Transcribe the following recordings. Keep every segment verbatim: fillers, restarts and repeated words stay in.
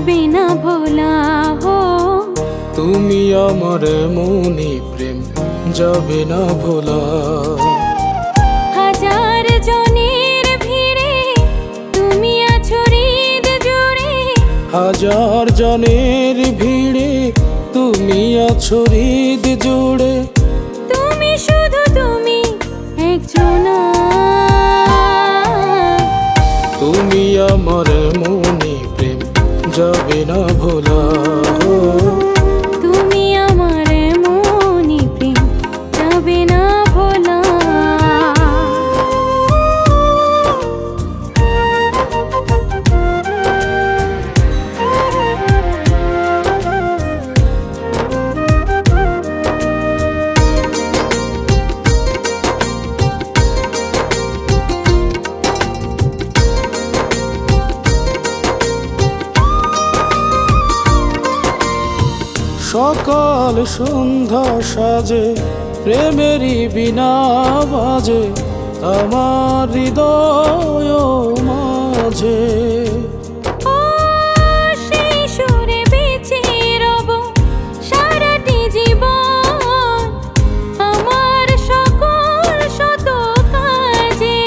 যাবে না ভোলা হো। তুমি আমার মনি প্রেম যাবে না ভোলা। হাজার জনের ভিড়ে তুমি আছো হৃদ জুড়ে, হাজার জনের ভিড়ে তুমি আছো হৃদ জুড়ে। তুমি শুধু তুমি একজনা, তুমি আমার মনি প্রেম যাবে না ভোলা। তুমি আমার মনি প্রেম যাবে না ভোলা। সকাল সন্ধ্যা সাজে প্রেমেরই বিনা বাজে আমার হৃদয় মাঝে। ও সেই সুরে বেঁচে রব সারাটি জীবন আমার সকল শত কাজে।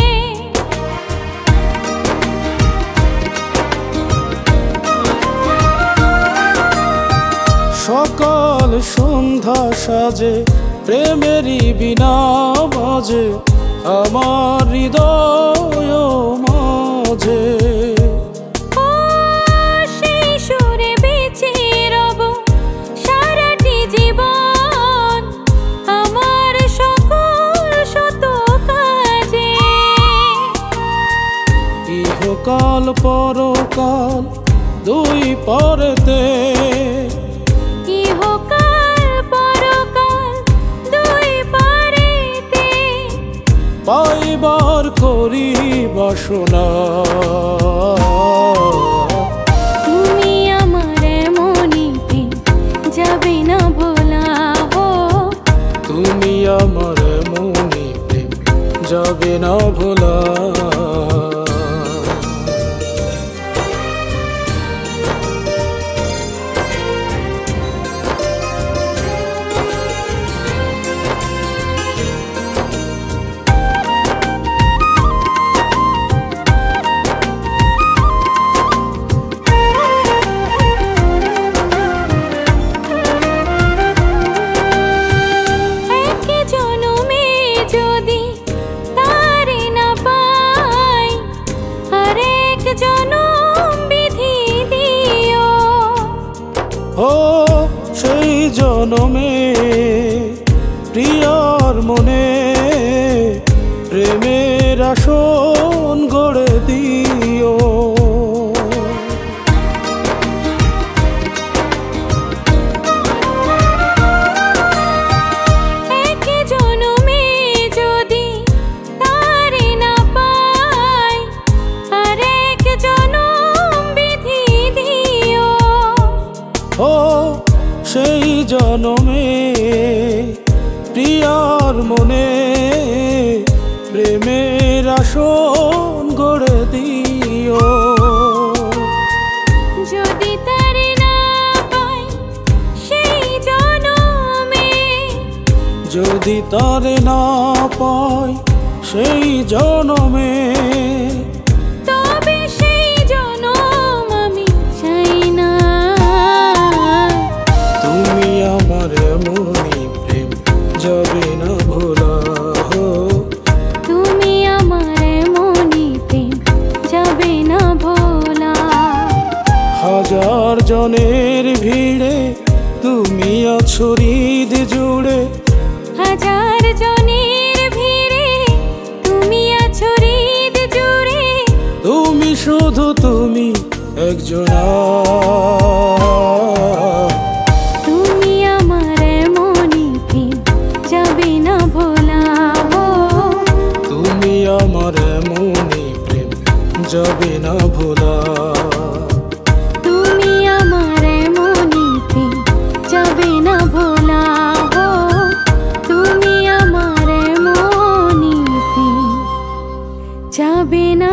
সকাল সন্ধ্যা সাজে প্রেমেরই বিনা বাজে আমার হৃদয় মাঝে। ও সেই সুরে বেঁচে রব সারাটি জীবন আমার সকল শত কাজে। ইহকাল পরকাল দুই পরেতে, ইহকাল পরকাল দুই পারেতে পাইবার করি বাসনা। তুমি আমার মনি প্রেম যাবে না ভোলা হো। তুমি আমার মনি প্রেম যাবে না ভোলা। ও সেই জনমে প্রিয়ার মনে প্রেমের আসন গড়ে দিও। এক জনমে যদি তারে না পাই আর এক জনম বিধি দিও। ও সেই জনমে প্রিয়ার মনে প্রেমের আসন গড়ে দিও। যদি তারে না পাই সেই জনমে, যদি তারে না পাই সেই জনমে, তবে সেই জনম আমি চাই না। তুমি আমার মনি প্রেম যাবে না ভোলা। তুমি আমার মনি প্রেম যাবে না ভোলা। হাজার জনের ভিড়ে তুমি আছো হৃদ জুড়ে, হাজার জনের ভিড়ে তুমি আছো হৃদ জুড়ে। তুমি শুধু তুমি একজনা। তুমি আমার মনি প্রেম যাবে না ভোলা হো। তুমি আমার মনি প্রেম যাবে না ভোলা। তুমি আমার মনি প্রেম যাবে না ভোলা হো। তুমি আমার মনি প্রেম যাবে না